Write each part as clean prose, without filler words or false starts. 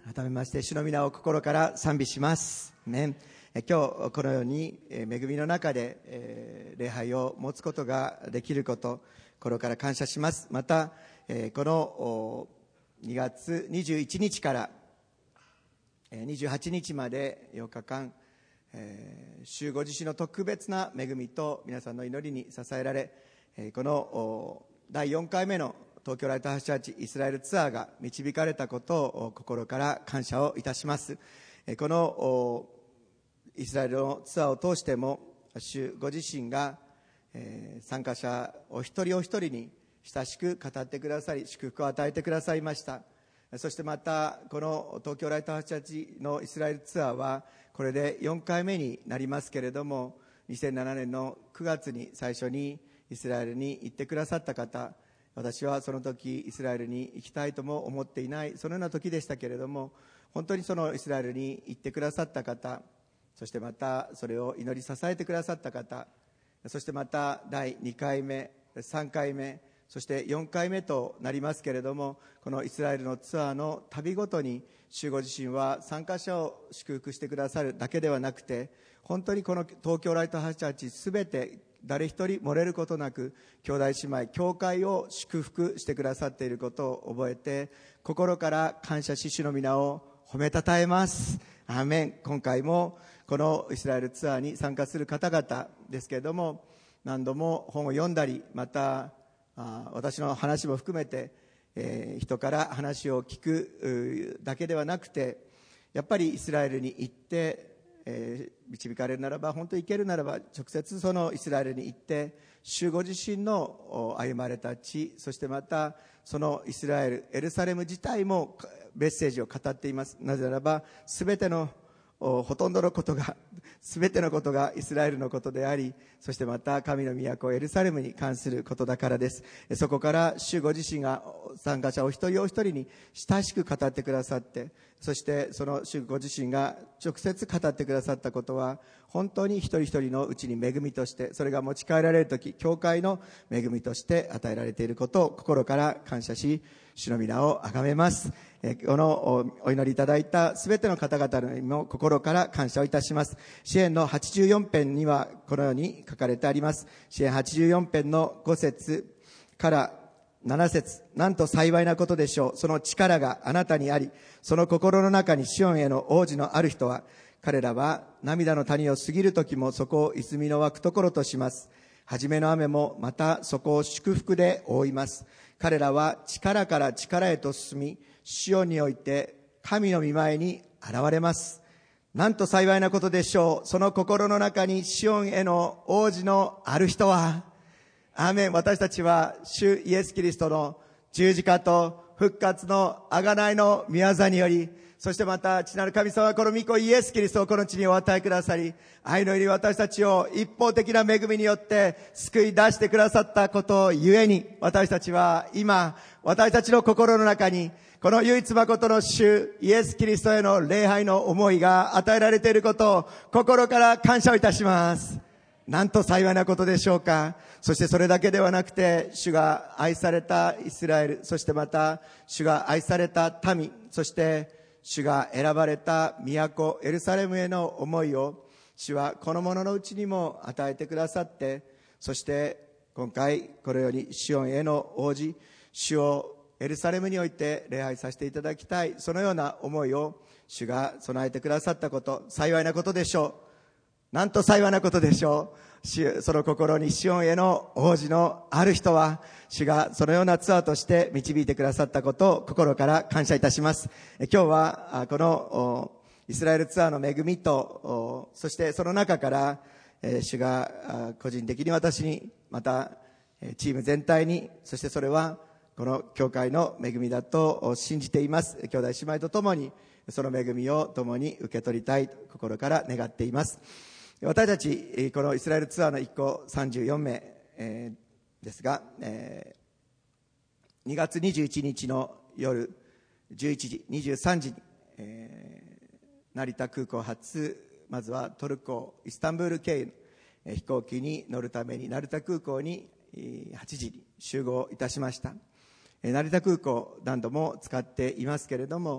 改めまして主の皆を心から賛美します。今日このように恵みの中で礼拝を持つことができること、心から感謝します。またこの2月21日から28日まで8日間、主ご自身の特別な恵みと皆さんの祈りに支えられ、この第4回目の東京ライトハウスチャーチイスラエルツアーが導かれたことを心から感謝をいたします。このイスラエルのツアーを通しても主ご自身が参加者お一人お一人に親しく語ってくださり、祝福を与えてくださいました。そしてまたこの東京ライトハウスチャーチのイスラエルツアーはこれで4回目になりますけれども、2007年の9月に最初にイスラエルに行ってくださった方、私はその時イスラエルに行きたいとも思っていない、そのような時でしたけれども、本当にそのイスラエルに行ってくださった方、そしてまたそれを祈り支えてくださった方、そしてまた第2回目3回目そして4回目となりますけれども、このイスラエルのツアーの旅ごとに主ご自身は参加者を祝福してくださるだけではなくて、本当にこの東京ライトハウスチャーチすべて誰一人漏れることなく兄弟姉妹教会を祝福してくださっていることを覚えて、心から感謝し主の皆を褒めたたえます。アーメン。今回もこのイスラエルツアーに参加する方々ですけれども、何度も本を読んだり、また私の話も含めて、人から話を聞くだけではなくて、やっぱりイスラエルに行って導かれるならば、本当に行けるならば直接そのイスラエルに行って主ご自身の歩まれた地、そしてまたそのイスラエルエルサレム自体もメッセージを語っています。なぜならばほとんどのことが全てのことがイスラエルのことであり、そしてまた神の都エルサレムに関することだからです。そこから主ご自身が参加者お一人お一人に親しく語ってくださって、そしてその主ご自身が直接語ってくださったことは本当に一人一人のうちに恵みとして、それが持ち帰られるとき教会の恵みとして与えられていることを心から感謝し、主の皆をあがめます。このお祈りいただいたすべての方々にも心から感謝をいたします。詩編の84編にはこのように書かれてあります。詩編84編の5節から7節、なんと幸いなことでしょう。その力があなたにあり、その心の中にシオンへの王子のある人は、彼らは涙の谷を過ぎるときもそこを泉の湧くところとします。初めの雨もまたそこを祝福で覆います。彼らは力から力へと進み、シオンにおいて神の御前に現れます。なんと幸いなことでしょう。その心の中にシオンへの王子のある人は。アーメン。私たちは主イエス・キリストの十字架と復活の贖いの御業により、そしてまた父なる神様はこの御子イエス・キリストをこの地にお与えくださり、愛の入り私たちを一方的な恵みによって救い出してくださったことゆえに、私たちは今私たちの心の中にこの唯一誠の主イエス・キリストへの礼拝の思いが与えられていることを心から感謝をいたします。なんと幸いなことでしょうか。そしてそれだけではなくて、主が愛されたイスラエル、そしてまた主が愛された民、そして主が選ばれた都エルサレムへの思いを主はこの者のうちにも与えてくださって、そして今回このようにシオンへの王子、主をエルサレムにおいて礼拝させていただきたい、そのような思いを主が備えてくださったこと、幸いなことでしょう。なんと幸いなことでしょう。その心にシオンへの王子のある人は、主がそのようなツアーとして導いてくださったことを心から感謝いたします。今日はこのイスラエルツアーの恵みと、そしてその中から主が個人的に私に、またチーム全体に、そしてそれはこの教会の恵みだと信じています。兄弟姉妹とともにその恵みを共に受け取りたいと心から願っています。私たちこのイスラエルツアーの一行34名ですが、2月21日の夜11時23時に成田空港発、まずはトルコイスタンブール経由の飛行機に乗るために成田空港に8時に集合いたしました。成田空港何度も使っていますけれども、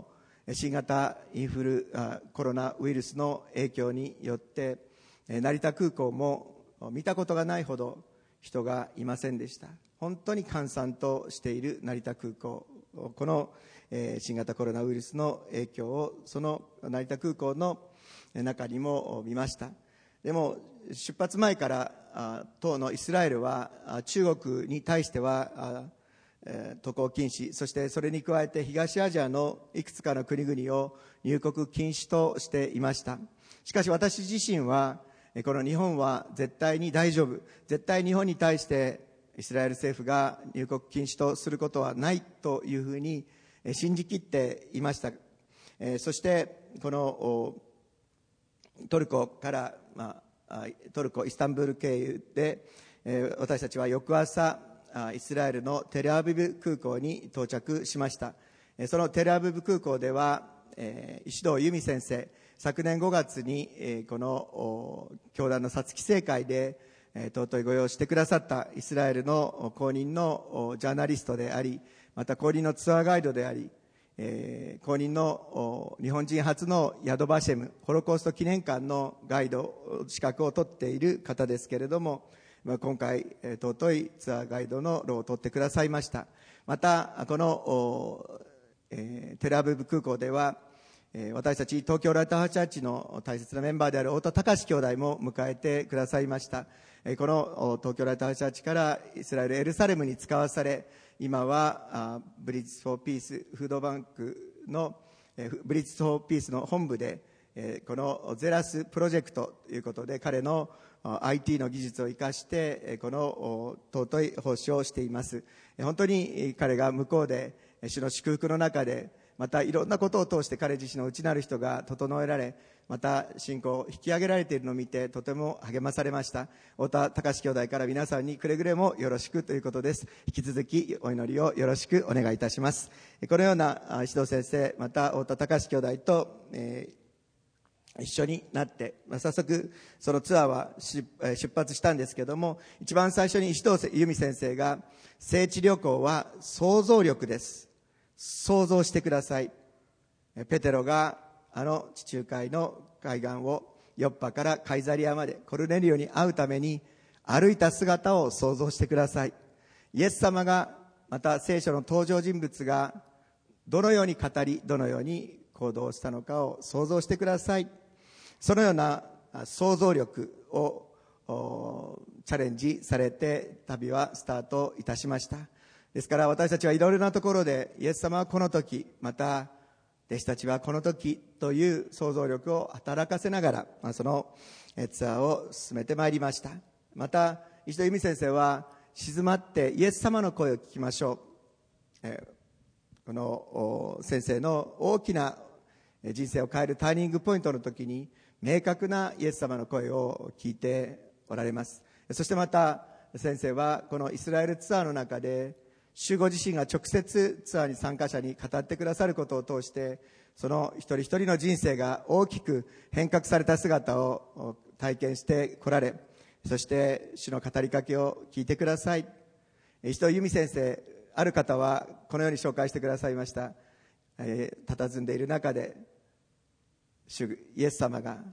新型コロナウイルスの影響によって成田空港も見たことがないほど人がいませんでした。本当に閑散としている成田空港、この新型コロナウイルスの影響をその成田空港の中にも見ました。でも出発前から当のイスラエルは中国に対しては渡航禁止、そしてそれに加えて東アジアのいくつかの国々を入国禁止としていました。しかし私自身はこの日本は絶対に大丈夫、絶対日本に対してイスラエル政府が入国禁止とすることはないというふうに信じきっていました。そしてこのトルコからトルコイスタンブール経由で私たちは翌朝イスラエルのテルアビブ空港に到着しました。そのテルアビブ空港では石堂由美先生、昨年5月にこの教団の皐月聖会で尊いご用意してくださったイスラエルの公認のジャーナリストであり、また公認のツアーガイドであり、公認の日本人初のヤドバシェムホロコースト記念館のガイド資格を取っている方ですけれども、今回尊いツアーガイドの労を取ってくださいました。またこのテルアビブ空港では私たち東京ライトハウスチャーチの大切なメンバーである太田隆兄弟も迎えてくださいました。この東京ライトハウスチャーチからイスラエルエルサレムに使わされ、今はブリッジ・フォー・ピースフードバンクのブリッジ・フォー・ピースの本部でこのゼラスプロジェクトということで彼の IT の技術を生かしてこの尊い奉仕をしています。本当に彼が向こうで主の祝福の中で、またいろんなことを通して彼自身の内なる人が整えられ、また信仰を引き上げられているのを見てとても励まされました。太田隆兄弟から皆さんにくれぐれもよろしくということです。引き続きお祈りをよろしくお願いいたします。このような石堂先生、また太田隆兄弟と、一緒になって、早速そのツアーは出発したんですけども、一番最初に石堂由美先生が、聖地旅行は想像力です、想像してください。ペテロが地中海の海岸をヨッパからカイザリアまでコルネリオに会うために歩いた姿を想像してください。イエス様が、また聖書の登場人物がどのように語り、どのように行動したのかを想像してください。そのような想像力をチャレンジされて旅はスタートいたしました。ですから私たちはいろいろなところでイエス様はこの時、また弟子たちはこの時という想像力を働かせながら、そのツアーを進めてまいりました。また石戸由美先生は、静まってイエス様の声を聞きましょう。この先生の大きな人生を変えるターニングポイントの時に明確なイエス様の声を聞いておられます。そしてまた先生はこのイスラエルツアーの中で、主ご自身が直接ツアーに参加者に語ってくださることを通して、その一人一人の人生が大きく変革された姿を体験してこられ、そして主の語りかけを聞いてください。石戸由美先生、ある方はこのように紹介してくださいました。佇んでいる中で主イエス様が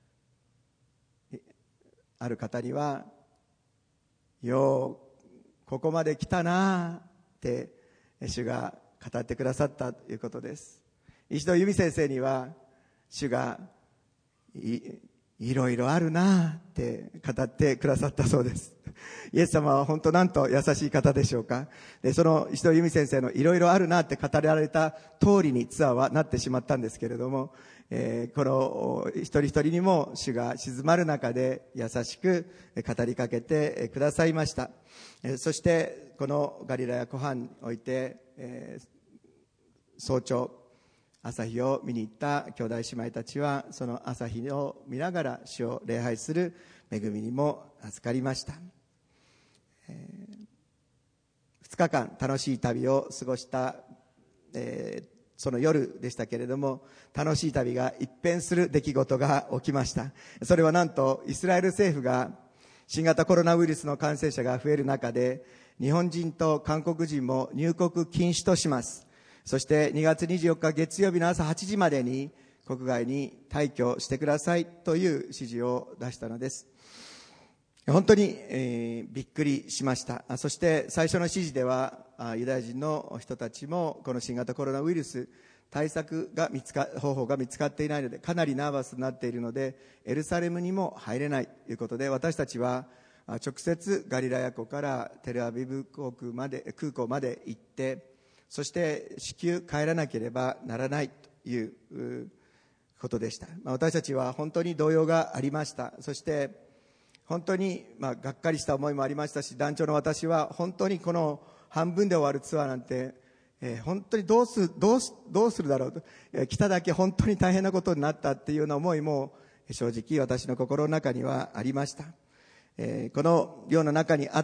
ある方には、ようここまで来たなって主が語ってくださったということです。石戸由美先生には主がいろいろあるなって語ってくださったそうです。イエス様は本当なんと優しい方でしょうか。で、その石戸由美先生のいろいろあるなって語られた通りにツアーはなってしまったんですけれども、この一人一人にも主が静まる中で優しく語りかけてくださいました。そしてこのガリラヤ湖畔において、早朝朝日を見に行った兄弟姉妹たちは、その朝日を見ながら主を礼拝する恵みにも預かりました。2日間楽しい旅を過ごした、その夜でしたけれども、楽しい旅が一変する出来事が起きました。それはなんとイスラエル政府が新型コロナウイルスの感染者が増える中で、日本人と韓国人も入国禁止とします。 そして2月24日月曜日の朝8時までに国外に退去してくださいという指示を出したのです。本当に、びっくりしました。そして最初の指示ではユダヤ人の人たちもこの新型コロナウイルス対策が方法が見つかっていないのでかなりナーバスになっているのでエルサレムにも入れないということで、私たちは直接ガリラヤ湖からテルアビブ空港まで行って、そして至急帰らなければならないということでした。私たちは本当に動揺がありました。そして本当にがっかりした思いもありましたし、団長の私は本当にこの半分で終わるツアーなんて、本当にどうするだろうと、来ただけ本当に大変なことになったっていうような思いも正直私の心の中にはありました。この世の中にあって、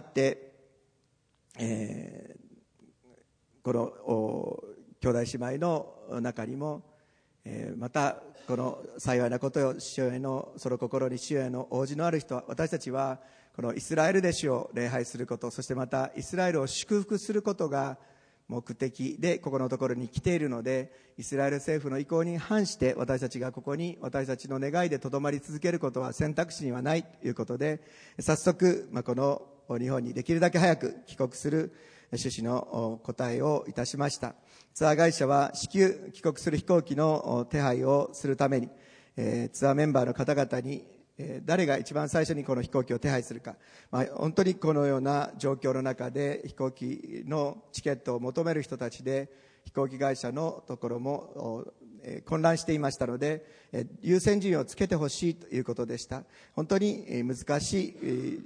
この兄弟姉妹の中にも、またこの幸いなことよ、主へのその心に主への応じのある人は、私たちはこのイスラエルで主を礼拝すること、そしてまたイスラエルを祝福することが目的でここのところに来ているので、イスラエル政府の意向に反して私たちがここに私たちの願いでとどまり続けることは選択肢にはないということで、早速この日本にできるだけ早く帰国する趣旨の答えをいたしました。ツアー会社は至急帰国する飛行機の手配をするために、ツアーメンバーの方々に誰が一番最初にこの飛行機を手配するか、本当にこのような状況の中で飛行機のチケットを求める人たちで、飛行機会社のところも混乱していましたので、優先順位をつけてほしいということでした。本当に難しい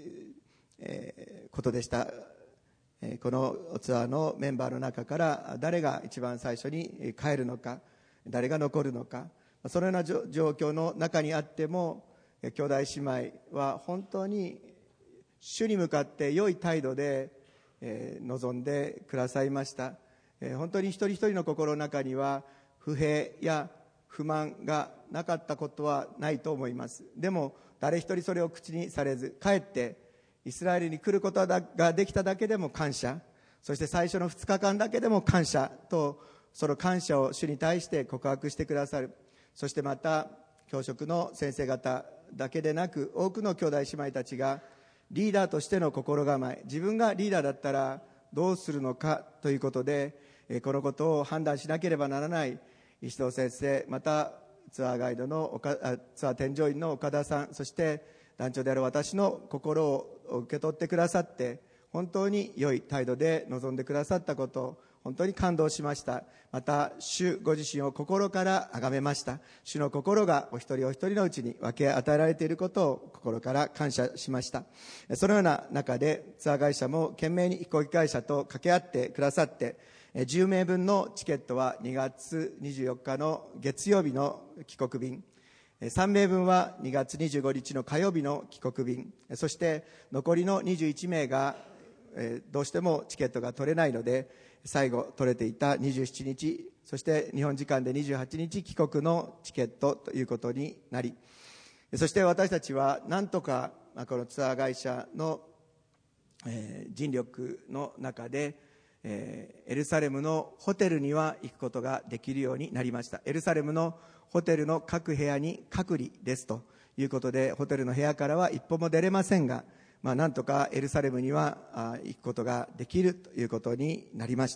ことでした。このツアーのメンバーの中から誰が一番最初に帰るのか、誰が残るのか、そのような状況の中にあっても、兄弟姉妹は本当に主に向かって良い態度で臨んでくださいました。本当に一人一人の心の中には不平や不満がなかったことはないと思います。でも誰一人それを口にされず、かえってイスラエルに来ることができただけでも感謝、そして最初の2日間だけでも感謝と、その感謝を主に対して告白してくださる。そしてまた教職の先生方だけでなく、多くの兄弟姉妹たちがリーダーとしての心構え、自分がリーダーだったらどうするのかということで、このことを判断しなければならない石堂先生、またツアーガイドのツアー添乗員の岡田さん、そして団長である私の心を受け取ってくださって、本当に良い態度で臨んでくださったことを本当に感動しました。また主ご自身を心から崇めました。主の心がお一人お一人のうちに分け与えられていることを心から感謝しました。そのような中でツアー会社も懸命に飛行機会社と掛け合ってくださって、10名分のチケットは2月24日の月曜日の帰国便、3名分は2月25日の火曜日の帰国便、そして残りの21名がどうしてもチケットが取れないので、最後取れていた27日、そして日本時間で28日帰国のチケットということになり、そして私たちは何とかこのツアー会社の尽力の中でエルサレムのホテルには行くことができるようになりました。エルサレムのホテルの各部屋に隔離ですということで、ホテルの部屋からは一歩も出れませんが、なんとかエルサレムには行くことができるということになりました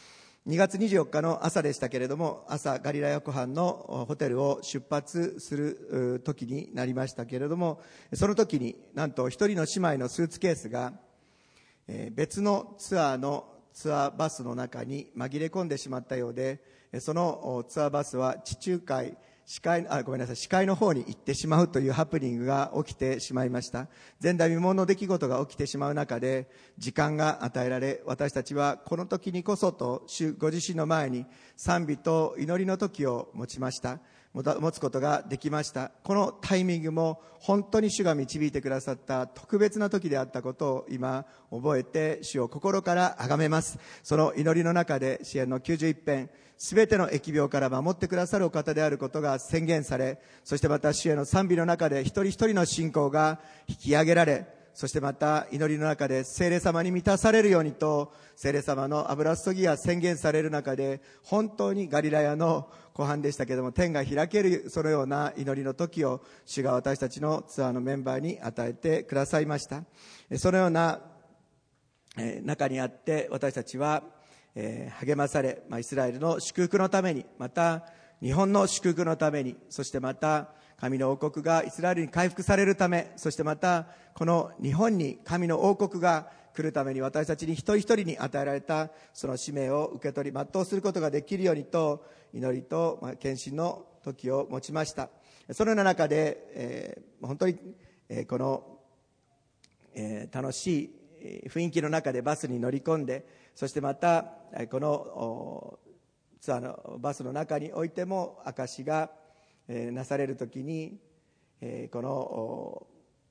。2月24日の朝でしたけれども、朝ガリラヤ湖畔のホテルを出発する時になりましたけれども、その時になんと一人の姉妹のスーツケースが別のツアーバスの中に紛れ込んでしまったようで、そのツアーバスは地中海視界の方に行ってしまうというハプニングが起きてしまいました。前代未聞の出来事が起きてしまう中で時間が与えられ、私たちはこの時にこそと主ご自身の前に賛美と祈りの時を持つことができました。このタイミングも本当に主が導いてくださった特別な時であったことを今覚えて、主を心から崇めます。その祈りの中で詩篇の91編、すべての疫病から守ってくださるお方であることが宣言され、そしてまた主への賛美の中で一人一人の信仰が引き上げられ、 そしてまた祈りの中で聖霊様に満たされるようにと、聖霊様の油注ぎが宣言される中で、本当にガリラヤの湖畔でしたけれども、天が開けるそのような祈りの時を主が私たちのツアーのメンバーに与えてくださいました。そのような中にあって私たちは励まされ、イスラエルの祝福のために、また日本の祝福のために、そしてまた神の王国がイスラエルに回復されるため、そしてまたこの日本に神の王国が来るために、私たちに一人一人に与えられたその使命を受け取り全うすることができるようにと、祈りと献身の時を持ちました。そのような中で、本当にこの楽しい雰囲気の中でバスに乗り込んで、そしてまたこのツアーのバスの中においても証しがなされるときに、この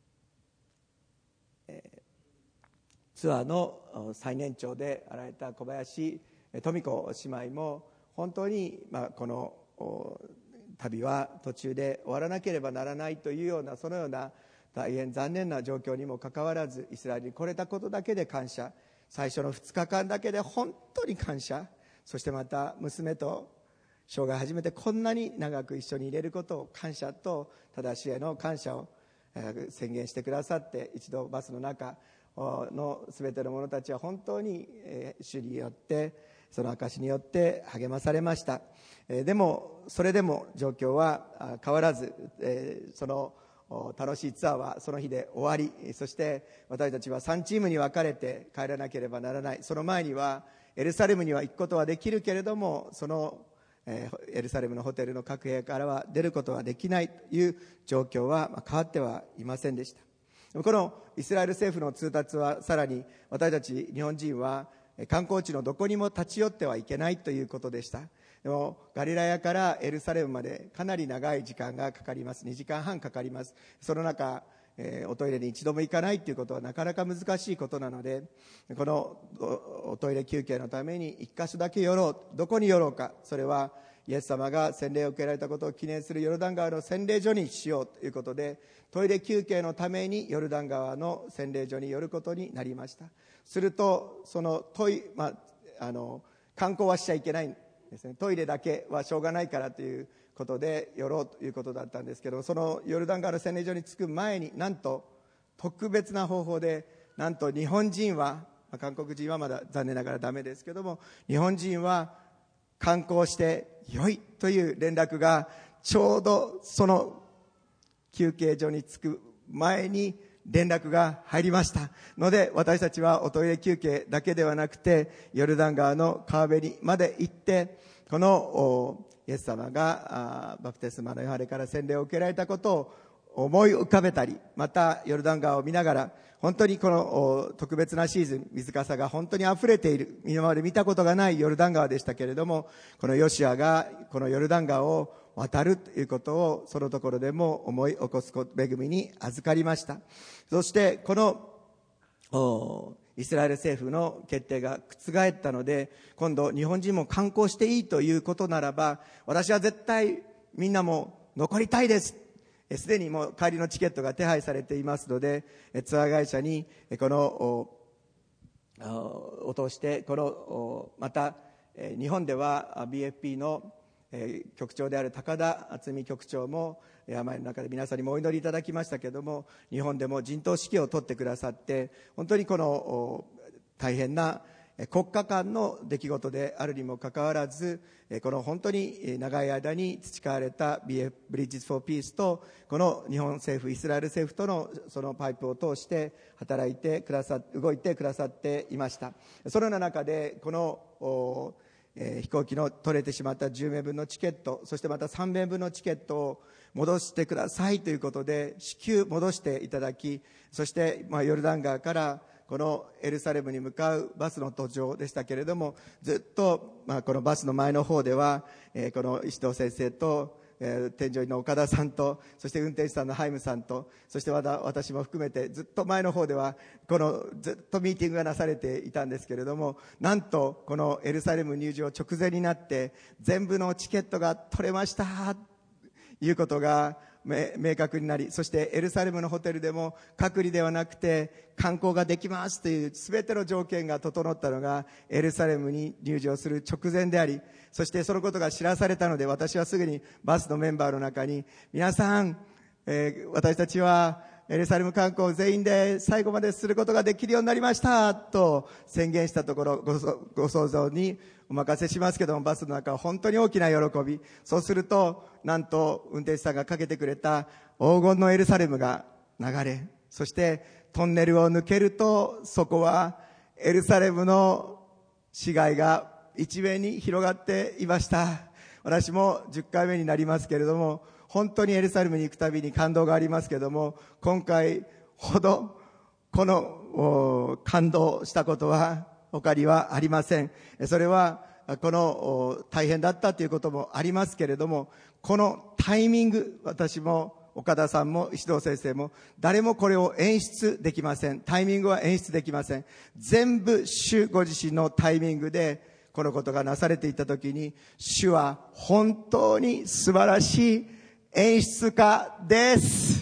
ツアーの最年長であられた小林富子姉妹も、本当にこの旅は途中で終わらなければならないというような、そのような大変残念な状況にもかかわらず、イスラエルに来れたことだけで感謝、最初の2日間だけで本当に感謝、そしてまた娘と生涯初めてこんなに長く一緒にいれることを感謝と、ただ主への感謝を宣言してくださって、一度バスの中の全ての者たちは本当に主によって、その証によって励まされました。でもそれでも状況は変わらず、その楽しいツアーはその日で終わり、そして私たちは3チームに分かれて帰らなければならない。その前にはエルサレムには行くことはできるけれども、そのエルサレムのホテルの各部屋からは出ることはできないという状況は変わってはいませんでした。このイスラエル政府の通達はさらに、私たち日本人は観光地のどこにも立ち寄ってはいけないということでした。でもガリラヤからエルサレムまでかなり長い時間がかかります。2時間半かかります。その中、おトイレに一度も行かないということはなかなか難しいことなので、このおトイレ休憩のために一箇所だけ寄ろう。どこに寄ろうか。それはイエス様が洗礼を受けられたことを記念するヨルダン川の洗礼所にしようということで、トイレ休憩のためにヨルダン川の洗礼所に寄ることになりました。するとその観光はしちゃいけないんですね。トイレだけはしょうがないからということで寄ろうということだったんですけど、そのヨルダン川の洗礼所に着く前に、なんと特別な方法で、なんと日本人は、韓国人はまだ残念ながらダメですけども、日本人は観光して良いという連絡がちょうどその休憩所に着く前に連絡が入りましたので、私たちはおトイレ休憩だけではなくてヨルダン川の川べりまで行って、このイエス様がバプテスマのヨハネから洗礼を受けられたことを思い浮かべたり、またヨルダン川を見ながら、本当にこの特別なシーズン、水かさが本当に溢れている、今まで見たことがないヨルダン川でしたけれども、このヨシュアがこのヨルダン川を渡るということをそのところでも思い起こす恵みに預かりました。そしてこのイスラエル政府の決定が覆ったので、今度日本人も観光していいということならば、私は絶対みんなも残りたいです。すでにもう帰りのチケットが手配されていますので、ツアー会社にこのを通して、このまた日本では BFP の局長である高田敦美局長も病の中で皆さんにもお祈りいただきましたけれども、日本でも陣頭指揮を取ってくださって、本当にこの大変な国家間の出来事であるにもかかわらず、この本当に長い間に培われた BF ブリッジズ・フォー・ピースと、この日本政府イスラエル政府とのそのパイプを通して働いてくださ動いてくださっていました。そのような中でこの飛行機の取れてしまった10名分のチケット、そしてまた3名分のチケットを戻してくださいということで至急戻していただき、そしてヨルダン川からこのエルサレムに向かうバスの途上でしたけれども、ずっとこのバスの前の方ではこの石堂先生と添乗員の岡田さんと、そして運転手さんのハイムさんと、そして私も含めてずっと前の方ではこのずっとミーティングがなされていたんですけれども、なんとこのエルサレム入場直前になって全部のチケットが取れましたということが明確になり、そしてエルサレムのホテルでも隔離ではなくて観光ができますという全ての条件が整ったのがエルサレムに入場する直前であり、そしてそのことが知らされたので、私はすぐにバスのメンバーの中に、皆さん、私たちはエルサレム観光を全員で最後まですることができるようになりましたと宣言したところ、ご想像にお任せしますけども、バスの中は本当に大きな喜び。そうすると、なんと運転手さんがかけてくれた黄金のエルサレムが流れ、そしてトンネルを抜けると、そこはエルサレムの市街が一面に広がっていました。私も10回目になりますけれども、本当にエルサレムに行くたびに感動がありますけれども、今回ほどこの感動したことは他にはありません。それはこの大変だったということもありますけれども、このタイミング、私も岡田さんも石堂先生も誰もこれを演出できません。タイミングは演出できません。全部主ご自身のタイミングでこのことがなされていたときに、主は本当に素晴らしい演出家です。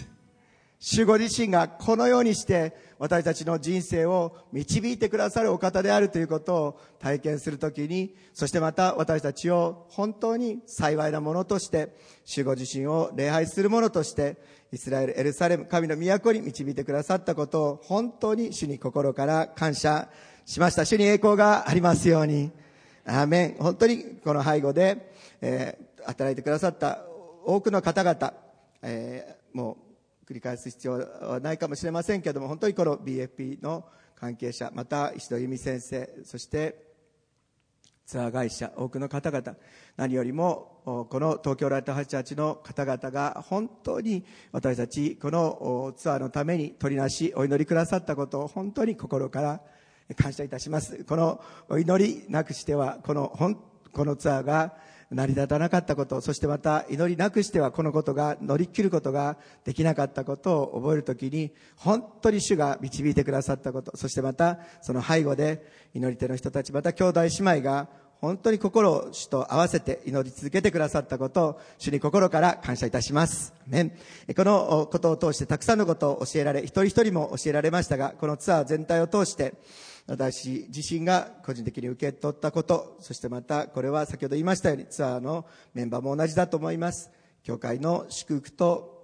主ご自身がこのようにして私たちの人生を導いてくださるお方であるということを体験するときに、そしてまた私たちを本当に幸いなものとして、主ご自身を礼拝するものとして、イスラエル、エルサレム、神の都に導いてくださったことを本当に主に心から感謝しました。主に栄光がありますように。アーメン。本当にこの背後で、働いてくださった多くの方々、もう繰り返す必要はないかもしれませんけれども、本当にこの BFP の関係者、また石戸由美先生、そしてツアー会社、多くの方々、何よりもこの東京ライトハウスチャーチの方々が本当に私たちこのツアーのために取りなしお祈りくださったことを本当に心から感謝いたします。この祈りなくしてはこのツアーが成り立たなかったこと、そしてまた祈りなくしてはこのことが乗り切ることができなかったことを覚えるときに、本当に主が導いてくださったこと、そしてまたその背後で祈り手の人たち、また兄弟姉妹が本当に心を主と合わせて祈り続けてくださったことを主に心から感謝いたします。このことを通してたくさんのことを教えられ、一人一人も教えられましたが、このツアー全体を通して私自身が個人的に受け取ったこと、そしてまたこれは先ほど言いましたようにツアーのメンバーも同じだと思います。教会の祝福と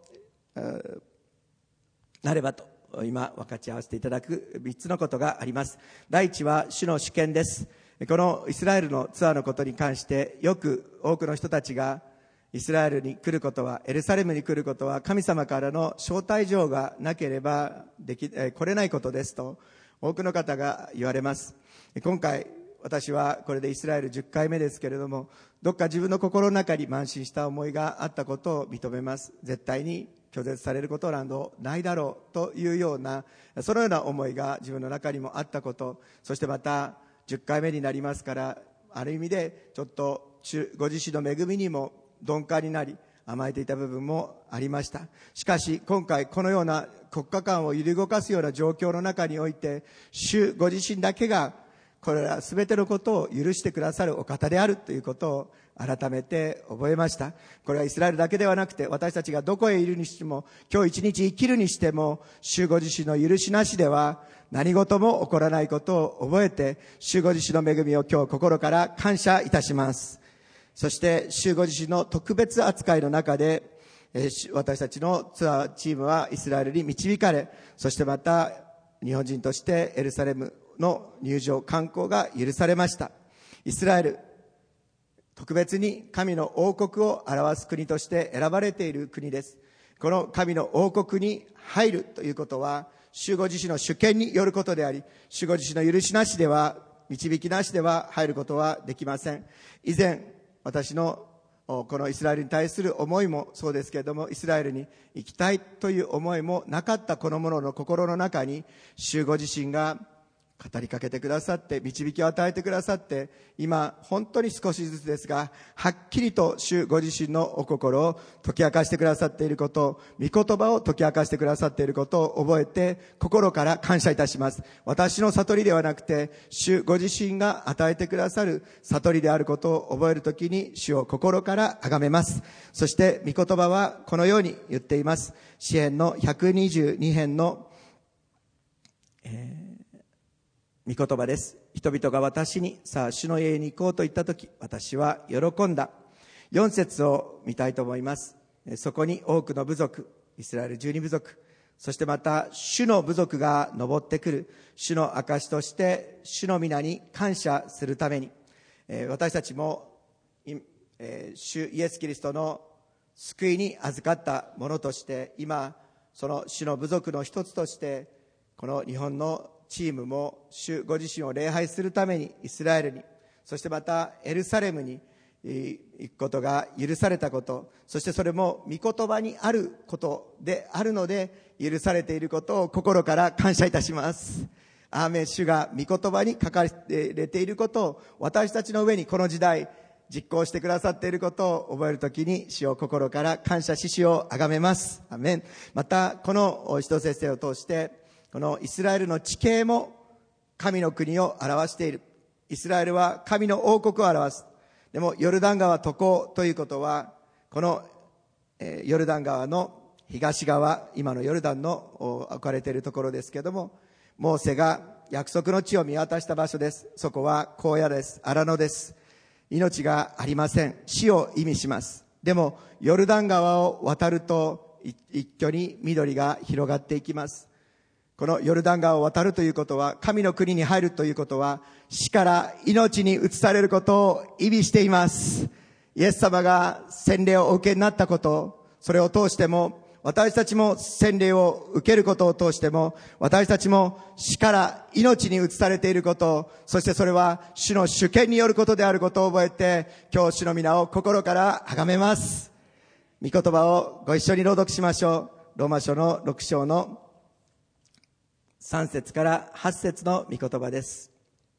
なればと今分かち合わせていただく3つのことがあります。第一は主の主権です。このイスラエルのツアーのことに関してよく多くの人たちが、イスラエルに来ることは、エルサレムに来ることは神様からの招待状がなければ来れないことですと多くの方が言われます。今回私はこれでイスラエル10回目ですけれども、どっか自分の心の中に慢心した思いがあったことを認めます。絶対に拒絶されることなどないだろうというような、そのような思いが自分の中にもあったこと、そしてまた10回目になりますから、ある意味でちょっとご自身の恵みにも鈍感になり甘えていた部分もありました。しかし今回このような国家間を揺り動かすような状況の中において、主ご自身だけがこれら全てのことを許してくださるお方であるということを改めて覚えました。これはイスラエルだけではなくて、私たちがどこへいるにしても、今日一日生きるにしても、主ご自身の許しなしでは何事も起こらないことを覚えて、主ご自身の恵みを今日心から感謝いたします。そして主ご自身の特別扱いの中で、私たちのツアーチームはイスラエルに導かれ、そしてまた日本人としてエルサレムの入場観光が許されました。イスラエル、特別に神の王国を表す国として選ばれている国です。この神の王国に入るということは、主ご自身の主権によることであり、主ご自身の許しなしでは、導きなしでは入ることはできません。以前私のこのイスラエルに対する思いもそうですけれども、イスラエルに行きたいという思いもなかったこの者の心の中に、主ご自身が語りかけてくださって、導きを与えてくださって、今本当に少しずつですが、はっきりと主ご自身のお心を解き明かしてくださっていること、御言葉を解き明かしてくださっていることを覚えて、心から感謝いたします。私の悟りではなくて、主ご自身が与えてくださる悟りであることを覚えるときに、主を心から崇めます。そして御言葉はこのように言っています。詩編の122編の御言葉です。人々が私に、さあ主の家に行こうと言ったとき、私は喜んだ。4節を見たいと思います。そこに多くの部族、イスラエル12部族、そしてまた主の部族が登ってくる。主の証として主の皆に感謝するために、私たちも主イエス・キリストの救いに預かったものとして、今その主の部族の一つとして、この日本のチームも主ご自身を礼拝するためにイスラエルに、そしてまたエルサレムに行くことが許されたこと、そしてそれも御言葉にあることであるので許されていることを心から感謝いたします。アーメン。主が御言葉に書かれていることを私たちの上にこの時代実行してくださっていることを覚えるときに、主を心から感謝し、主を崇めます。アーメン。またこの使徒説聖を通して、このイスラエルの地形も神の国を表している。イスラエルは神の王国を表す。でもヨルダン川渡航ということは、このヨルダン川の東側、今のヨルダンの置かれているところですけれども、モーセが約束の地を見渡した場所です。そこは荒野です。荒野です。命がありません。死を意味します。でもヨルダン川を渡ると一挙に緑が広がっていきます。このヨルダン川を渡るということは、神の国に入るということは、死から命に移されることを意味しています。イエス様が洗礼をお受けになったこと、それを通しても、私たちも洗礼を受けることを通しても、私たちも死から命に移されていること、そしてそれは主の主権によることであることを覚えて、今日主の皆を心から崇めます。御言葉をご一緒に朗読しましょう。ローマ書の6章の3節から8節の御言葉です。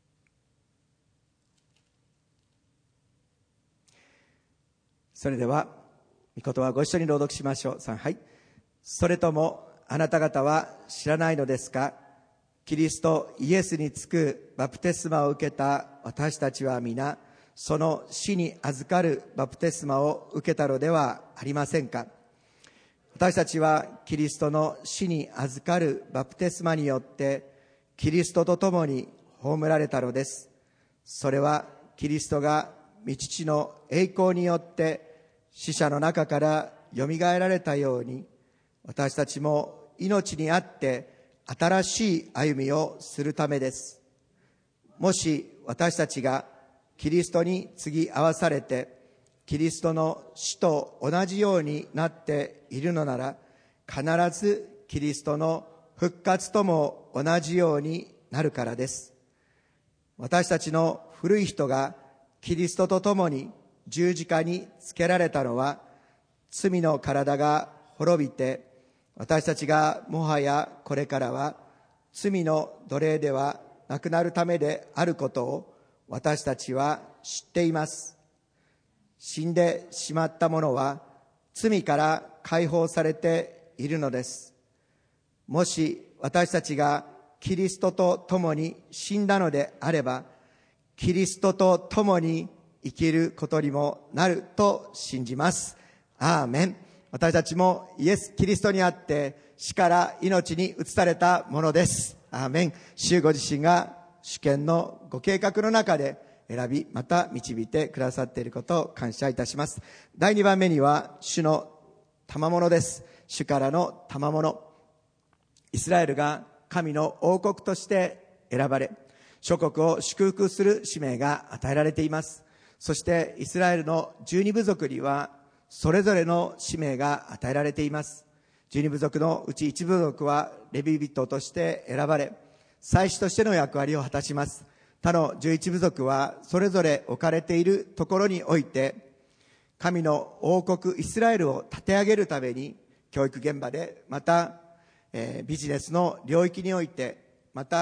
それでは御言葉をご一緒に朗読しましょう。3、はい。それともあなた方は知らないのですか？キリストイエスにつくバプテスマを受けた私たちは皆、その死に預かるバプテスマを受けたのではありませんか？私たちはキリストの死に預かるバプテスマによってキリストと共に葬られたのです。それはキリストが御父の栄光によって死者の中からよみがえられたように、私たちも命にあって新しい歩みをするためです。もし私たちがキリストに継ぎ合わされてキリストの死と同じようになっているのなら、必ずキリストの復活とも同じようになるからです。私たちの古い人がキリストと共に十字架につけられたのは、罪の体が滅びて、私たちがもはやこれからは罪の奴隷ではなくなるためであることを私たちは知っています。死んでしまった者は罪から解放されているのです。もし私たちがキリストと共に死んだのであれば、キリストと共に生きることにもなると信じます。アーメン。私たちもイエス・キリストにあって死から命に移されたものです。アーメン。主ご自身が主権のご計画の中で選び、また導いてくださっていることを感謝いたします。第2番目には主の賜物です。主からの賜物。イスラエルが神の王国として選ばれ、諸国を祝福する使命が与えられています。そしてイスラエルの12部族にはそれぞれの使命が与えられています。12部族のうち1部族はレビ人として選ばれ、祭司としての役割を果たします。他の11部族はそれぞれ置かれているところにおいて、神の王国イスラエルを立て上げるために、教育現場で、また、ビジネスの領域において、また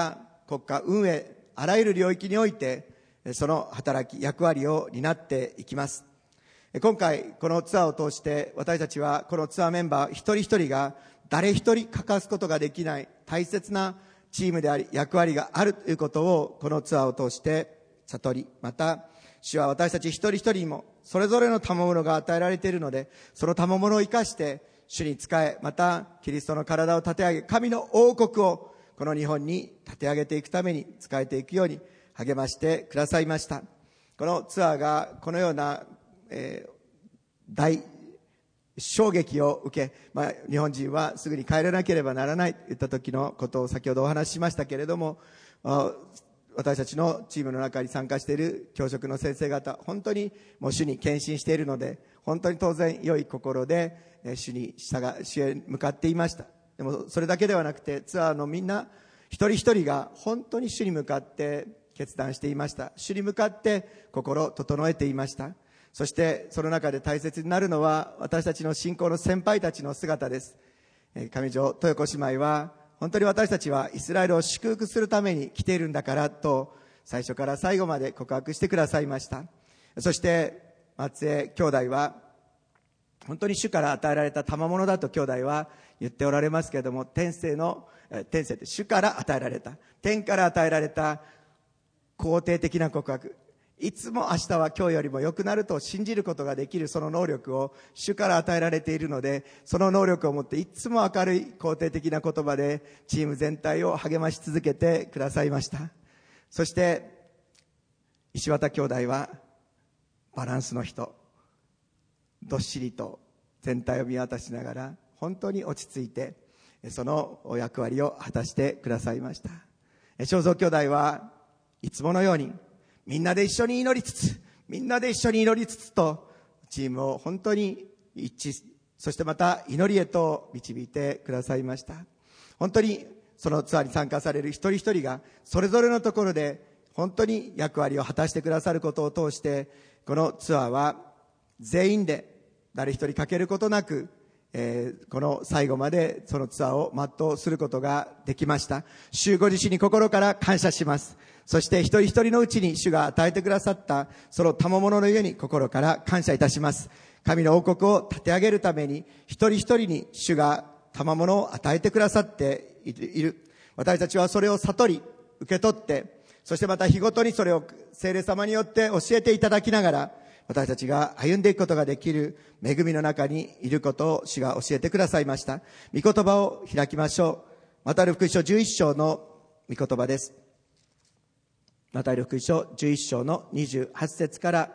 国家運営、あらゆる領域においてその働き、役割を担っていきます。今回このツアーを通して私たちはこのツアーメンバー一人一人が誰一人欠かすことができない大切なチームであり役割があるということをこのツアーを通して悟り、また主は私たち一人一人にもそれぞれの賜物が与えられているので、その賜物を生かして主に仕え、またキリストの体を立て上げ、神の王国をこの日本に立て上げていくために仕えていくように励ましてくださいました。このツアーがこのような、大衝撃を受け、日本人はすぐに帰らなければならないといった時のことを先ほどお話ししましたけれども、私たちのチームの中に参加している教職の先生方、本当にもう主に献身しているので、本当に当然良い心で主へ向かっていました。でもそれだけではなくて、ツアーのみんな一人一人が本当に主に向かって決断していました。主に向かって心を整えていました。そしてその中で大切になるのは私たちの信仰の先輩たちの姿です。上条豊子姉妹は本当に私たちはイスラエルを祝福するために来ているんだからと最初から最後まで告白してくださいました。そして松江兄弟は本当に主から与えられた賜物だと兄弟は言っておられますけれども、天性って主から与えられた、天から与えられた肯定的な告白、いつも明日は今日よりも良くなると信じることができるその能力を主から与えられているので、その能力を持っていつも明るい肯定的な言葉でチーム全体を励まし続けてくださいました。そして石渡兄弟はバランスの人、どっしりと全体を見渡しながら本当に落ち着いてその役割を果たしてくださいました。正蔵兄弟はいつものようにみんなで一緒に祈りつつとチームを本当に一致、そしてまた祈りへと導いてくださいました。本当にそのツアーに参加される一人一人がそれぞれのところで本当に役割を果たしてくださることを通して、このツアーは全員で誰一人欠けることなく、この最後までそのツアーを全うすることができました。主ご自身に心から感謝します。そして一人一人のうちに主が与えてくださったその賜物のゆえに心から感謝いたします。神の王国を立て上げるために一人一人に主が賜物を与えてくださっている。私たちはそれを悟り受け取って、そしてまた日ごとにそれを聖霊様によって教えていただきながら私たちが歩んでいくことができる恵みの中にいることを主が教えてくださいました。御言葉を開きましょう。マタイの福音書11章の御言葉です。マタイの福音書11章の28節から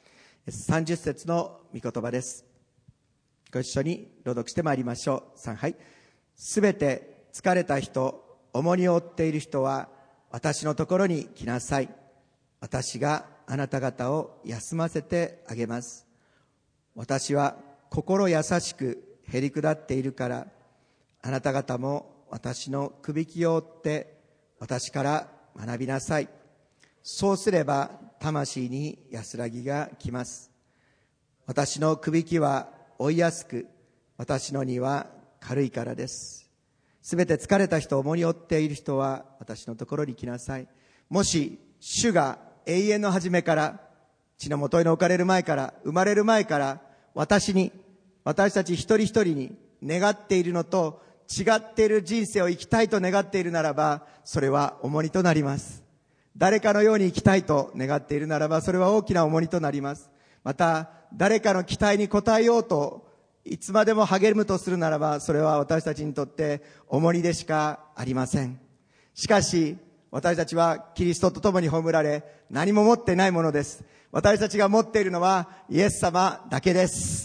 30節の御言葉です。ご一緒に朗読してまいりましょう。3、はい。すべて疲れた人、重荷を負っている人は私のところに来なさい。私があなた方を休ませてあげます。私は心優しくへり下っているから、あなた方も私のくびきを追って私から学びなさい。そうすれば魂に安らぎがきます。私のくびきは追いやすく、私の荷は軽いからです。すべて疲れた人、重荷を負っている人は私のところに来なさい。もし主が永遠の初めから、地のもとに置かれる前から、生まれる前から私たち一人一人に願っているのと違っている人生を生きたいと願っているならば、それは重荷となります。誰かのように生きたいと願っているならば、それは大きな重荷となります。また誰かの期待に応えようといつまでも励むとするならば、それは私たちにとって重荷でしかありません。しかし私たちはキリストと共に葬られ、何も持ってないものです。私たちが持っているのはイエス様だけです。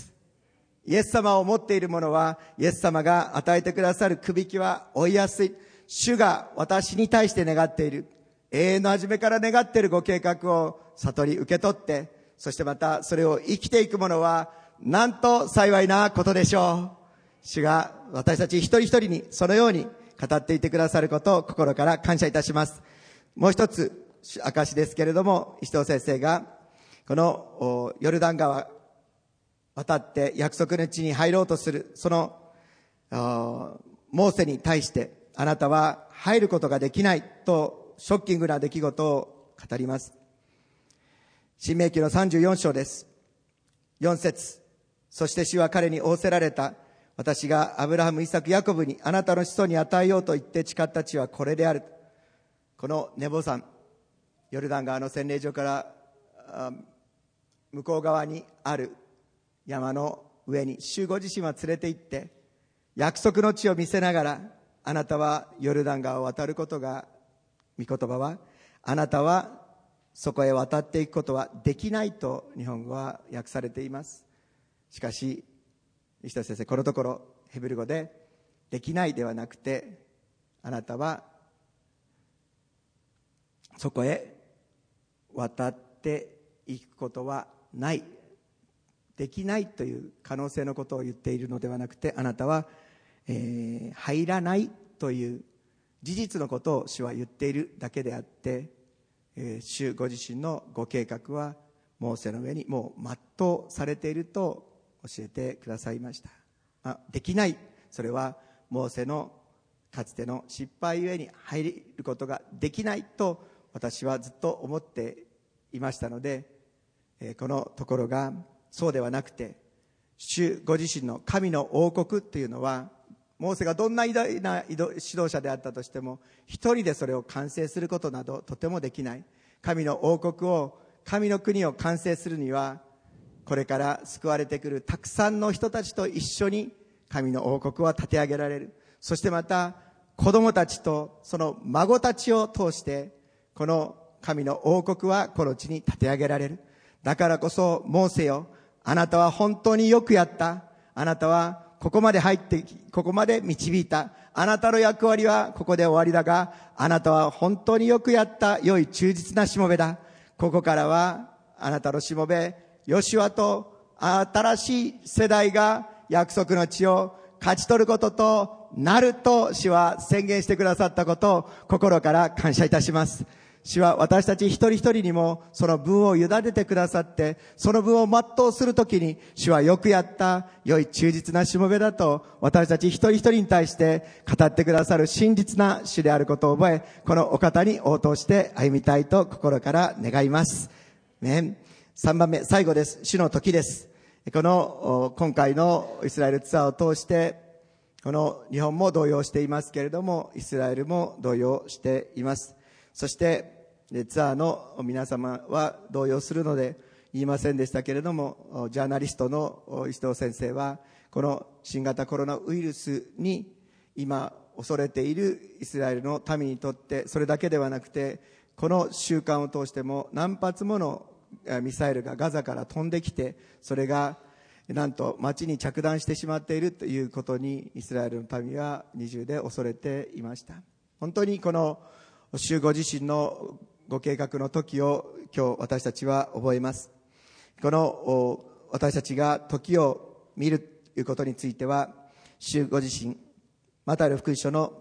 イエス様を持っているものは、イエス様が与えてくださるくびきは追いやすい。主が私に対して願っている、永遠の初めから願っているご計画を悟り受け取って、そしてまたそれを生きていくものはなんと幸いなことでしょう。主が私たち一人一人にそのように語っていてくださることを心から感謝いたします。もう一つ証ですけれども、石藤先生がこのヨルダン川渡って約束の地に入ろうとするそのモーセに対して、あなたは入ることができないとショッキングな出来事を語ります。申命記の34章です。4節、そして主は彼に仰せられた。私がアブラハム、イサク、ヤコブにあなたの子孫に与えようと言って誓った地はこれである。このネボ山、ヨルダン川の洗礼所から向こう側にある山の上に主ご自身は連れて行って約束の地を見せながら、あなたはヨルダン川を渡ることが、御言葉はあなたはそこへ渡っていくことはできないと日本語は訳されています。しかし石田先生、このところヘブル語でできないではなくて、あなたはそこへ渡っていくことはない、できないという可能性のことを言っているのではなくて、あなたは、入らないという事実のことを主は言っているだけであって、主ご自身のご計画はモーセの上にもう全うされていると教えてくださいました。できない、それはモーセのかつての失敗ゆえに入ることができないと私はずっと思っていましたので、このところがそうではなくて、主ご自身の神の王国というのは、モーセがどんな偉大な指導者であったとしても一人でそれを完成することなどとてもできない。神の王国を、神の国を完成するには、これから救われてくるたくさんの人たちと一緒に神の王国は立て上げられる。そしてまた子供たちとその孫たちを通してこの神の王国はこの地に立て上げられる。だからこそモーセよ、あなたは本当によくやった。あなたはここまで入ってここまで導いた。あなたの役割はここで終わりだが、あなたは本当によくやった。良い忠実なしもべだ。ここからはあなたのしもべヨシュアと新しい世代が約束の地を勝ち取ることとなると主は宣言してくださったことを心から感謝いたします。主は私たち一人一人にもその分を委ねてくださって、その分を全うするときに主はよくやった、良い忠実なしもべだと私たち一人一人に対して語ってくださる真実な主であることを覚え、このお方に応答して歩みたいと心から願います。3番目、最後です。主の時です。この今回のイスラエルツアーを通して、この日本も動揺していますけれども、イスラエルも動揺しています。そしてツアーの皆様は動揺するので言いませんでしたけれども、ジャーナリストの石藤先生はこの新型コロナウイルスに今恐れているイスラエルの民にとって、それだけではなくてこの週間を通しても何発ものミサイルがガザから飛んできて、それがなんと町に着弾してしまっているということにイスラエルの民は二重で恐れていました。本当にこの主ご自身のご計画の時を今日私たちは覚えます。この私たちが時を見るということについては、主ご自身マタイの福音書の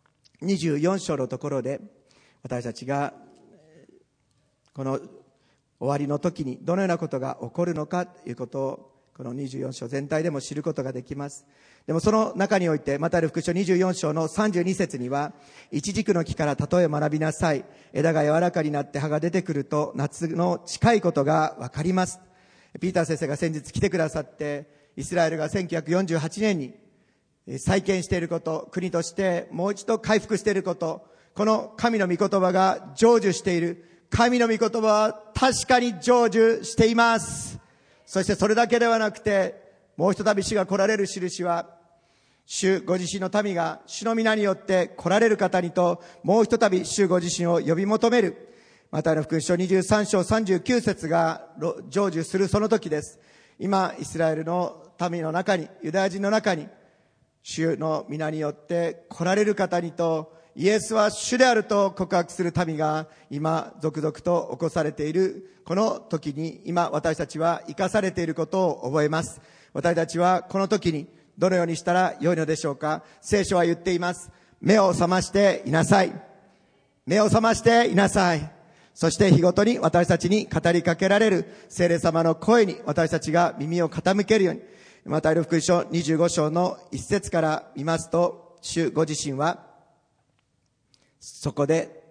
24章のところで、私たちがこの終わりの時にどのようなことが起こるのかということをこの24章全体でも知ることができます。でもその中においてマタイの福音書24章の32節には、イチジクの木から例えを学びなさい。枝が柔らかになって葉が出てくると夏の近いことがわかります。ピーター先生が先日来てくださって、イスラエルが1948年に再建していること、国としてもう一度回復していること、この神の御言葉が成就している。神の御言葉は確かに成就しています。そしてそれだけではなくて、もう一度主が来られる印は、主ご自身の民が主の皆によって来られる方にと、もう一度主ご自身を呼び求める。マタイの福音書23章39節が成就するその時です。今イスラエルの民の中に、ユダヤ人の中に、主の皆によって来られる方にと、イエスは主であると告白する民が今続々と起こされているこの時に、今私たちは生かされていることを覚えます。私たちはこの時にどのようにしたら良いのでしょうか。聖書は言っています。目を覚ましていなさい。目を覚ましていなさい。そして日ごとに私たちに語りかけられる聖霊様の声に私たちが耳を傾けるように。マタイの福音書25章の1節から見ますと、主ご自身はそこで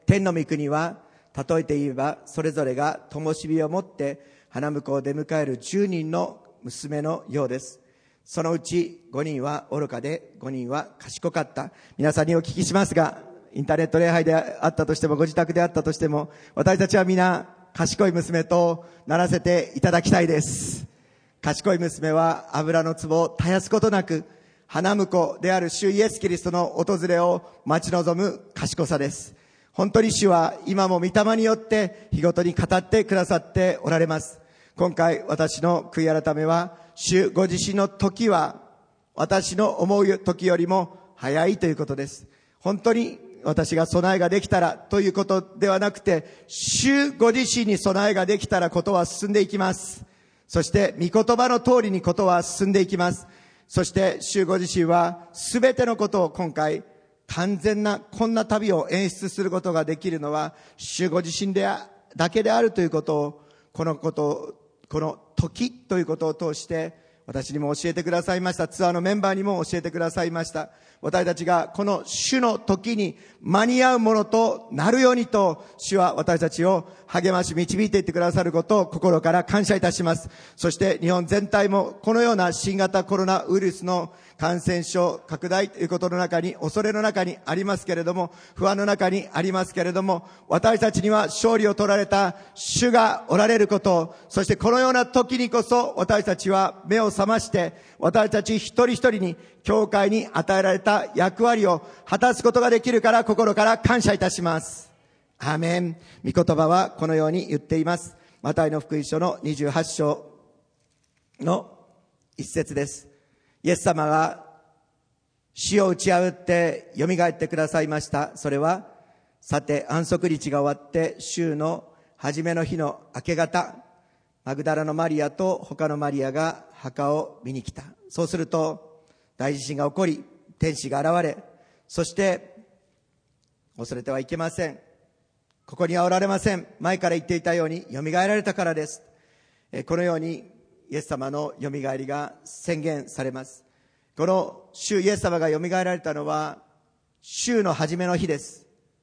天の御国は例えて言えば、それぞれが灯火を持って花婿を出迎える10人の娘のようです。そのうち5人は愚かで5人は賢かった。皆さんにお聞きしますが、インターネット礼拝であったとしてもご自宅であったとしても、私たちは皆賢い娘とならせていただきたいです。賢い娘は油の壺を絶やすことなく、花婿である主イエスキリストの訪れを待ち望む賢さです。本当に主は今も御霊によって日ごとに語ってくださっておられます。今回私の悔い改めは、主ご自身の時は私の思う時よりも早いということです。本当に私が備えができたらということではなくて、主ご自身に備えができたらことは進んでいきます。そして御言葉の通りにことは進んでいきます。そして主ご自身はすべてのことを今回完全なこんな旅を演出することができるのは主ご自身だけであるということを、この時ということを通して私にも教えてくださいました。ツアーのメンバーにも教えてくださいました。私たちがこの主の時に間に合うものとなるようにと、主は私たちを励まし導いていってくださることを心から感謝いたします。そして日本全体もこのような新型コロナウイルスの感染症拡大ということの中に、恐れの中にありますけれども、不安の中にありますけれども、私たちには勝利を取られた主がおられることを、そしてこのような時にこそ私たちは目を覚まして、私たち一人一人に教会に与えられた役割を果たすことができるから、心から感謝いたします。アーメン。御言葉はこのように言っています。マタイの福音書の28章の一節です。イエス様が死を打ち破って蘇ってくださいました。それは、さて安息日が終わって週の初めの日の明け方、マグダラのマリアと他のマリアが墓を見に来た。そうすると大地震が起こり、天使が現れ、そして恐れてはいけません、ここにはおられません、前から言っていたように蘇られたからです。このようにイエス様の蘇りが宣言されます。この主イエス様が蘇られたのは週の初めの日です。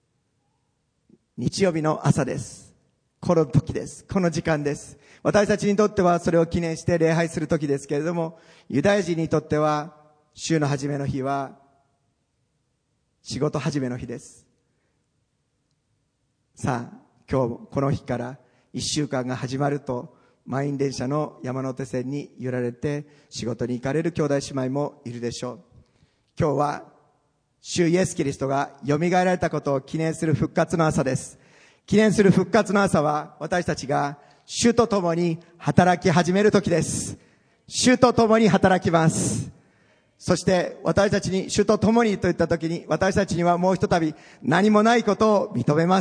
日曜日の朝です。この時です。この時間です。私たちにとってはそれを記念して礼拝する時ですけれども、ユダヤ人にとっては週の初めの日は仕事始めの日です。さあ、今日この日から1週間が始まると、満員電車の山手線に揺られて仕事に行かれる兄弟姉妹もいるでしょう。今日は主イエスキリストが蘇られたことを記念する復活の朝です。記念する復活の朝は、私たちが主と共に働き始める時です。主と共に働きます。そして私たちに主と共にといった時に、私たちにはもうひとたび何もないことを認めます。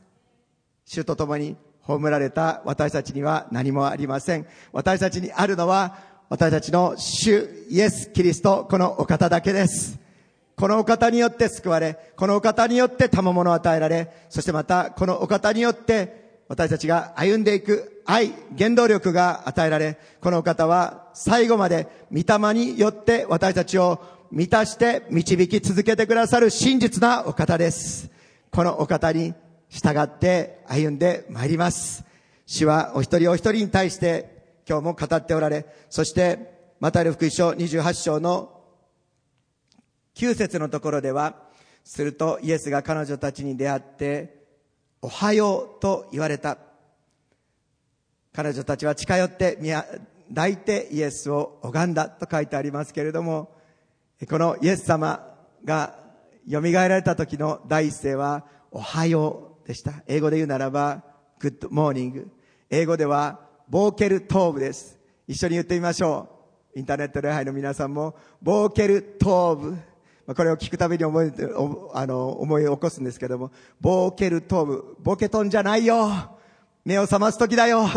主と共に葬られた私たちには何もありません。私たちにあるのは、私たちの主イエス・キリスト、このお方だけです。このお方によって救われ、このお方によって賜物を与えられ、そしてまたこのお方によって私たちが歩んでいく愛、原動力が与えられ、このお方は最後まで御霊によって私たちを満たして導き続けてくださる真実なお方です。このお方に従って歩んでまいります。主はお一人お一人に対して今日も語っておられ、そしてマタイの福音書28章の9節のところでは、するとイエスが彼女たちに出会っておはようと言われた。彼女たちは近寄って抱いてイエスを拝んだと書いてありますけれども、このイエス様が蘇られた時の第一声はおはようでした。英語で言うならば Good morning。 英語ではボーケルトーブです。一緒に言ってみましょう。インターネット礼拝の皆さんもボーケルトーブ、これを聞くたびに思い起こすんですけども、ボーケルトーブ、ボケトンじゃないよ、目を覚ます時だよ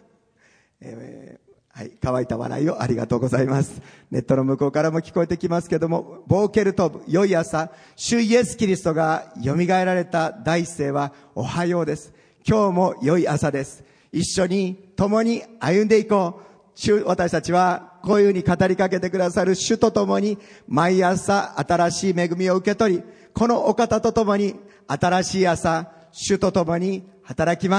はい、乾いた笑いをありがとうございます。ネットの向こうからも聞こえてきますけども、ボーケルトーブ、良い朝、主イエスキリストが蘇られた第一声はおはようです。今日も良い朝です。一緒に共に歩んでいこう。私たちはこういうふうに語りかけてくださる主と共に毎朝新しい恵みを受け取り、このお方と共に新しい朝、 主と共に働きます。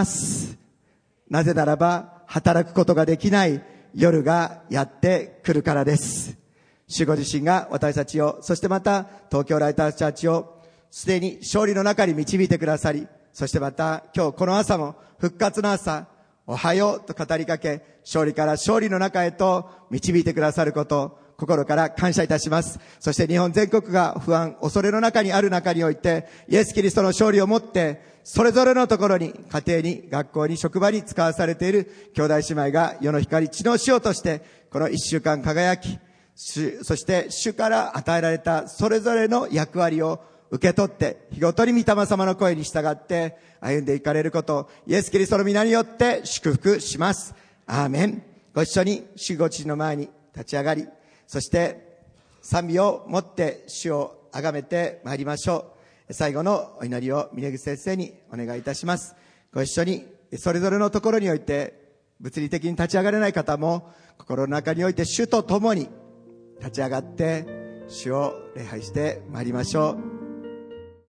なぜならば働くことができない夜がやってくるからです。主ご自身が私たちを、そしてまた東京ライターズチャーチをすでに勝利の中に導いてくださり、そしてまた今日この朝も復活の朝、おはようと語りかけ、勝利から勝利の中へと導いてくださることを心から感謝いたします。そして日本全国が不安、恐れの中にある中において、イエス・キリストの勝利をもって、それぞれのところに、家庭に、学校に、職場に使わされている兄弟姉妹が世の光、地の塩として、この一週間輝き、そして主から与えられたそれぞれの役割を受け取って、日ごとに御霊様の声に従って歩んでいかれることを、イエス・キリストの皆によって祝福します。アーメン。ご一緒に主ご自身の前に立ち上がり、そして賛美をもって主をあがめてまいりましょう。最後のお祈りを峯口先生にお願いいたします。ご一緒にそれぞれのところにおいて物理的に立ち上がれない方も、心の中において主と共に立ち上がって主を礼拝してまいりましょう。